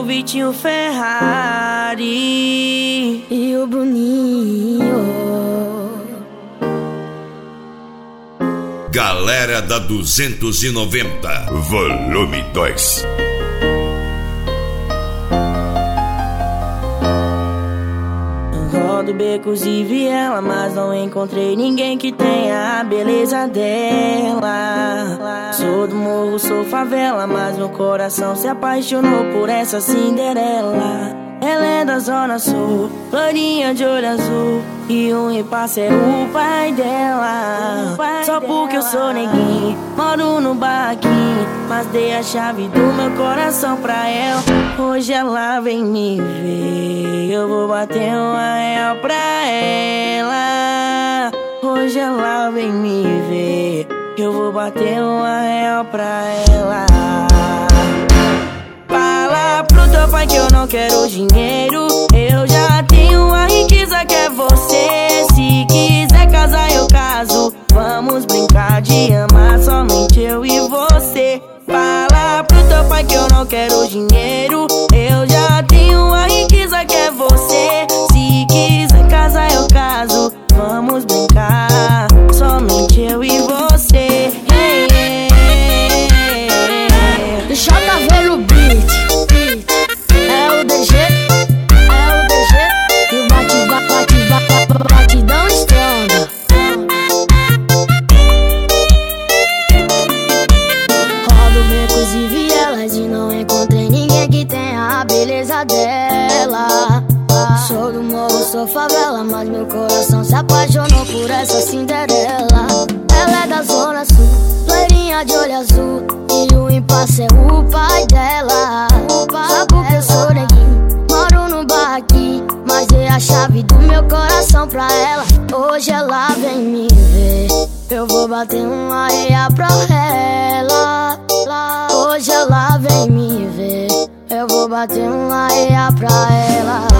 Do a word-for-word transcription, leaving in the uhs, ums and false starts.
Vitinho Ferrari e o Bruninho. Galera da duzentos e noventa, volume dois. Rodo becos e viela, mas não encontrei ninguém que tenha a beleza dela. Sou do morro, sou favela, mas meu coração se apaixonou por essa Cinderela. Ela é da zona sul, loirinha de olho azul, e o impasse é o pai dela. Só porque eu sou neguinho, moro no barraquinho, mas dei a chave do meu coração pra ela. Hoje ela vem me ver, eu vou bater uma real pra ela. Hoje ela vem me ver, eu vou bater uma real pra ela. Fala pro teu pai que eu não quero dinheiro, eu já tenho a riqueza que é você. Se quiser casar eu caso, vamos brincar de amar somente eu e você. Fala pro teu pai que eu não quero dinheiro, eu já tenho a riqueza que é você. Se quiser casar eu caso, vamos brincar somente eu e você. Deixa eu ver o beat. É o D G, é o D G. E o bate, bate, bate, batidão estronda. Rodo becos e vielas e não encontrei ninguém que tenha a beleza dela. Sou do morro, sou favela, mas meu coração se apaixonou por essa Cinderela. Ela é da zona sul, loirinha de olho azul, e o impasse é o pai dela. Só porque eu sou neguinho, moro no barraquinho, mas dei a chave do meu coração pra ela. Hoje ela vem me ver, eu vou bater uma areia pra ela. Hoje ela vem me ver, eu vou bater uma areia pra ela.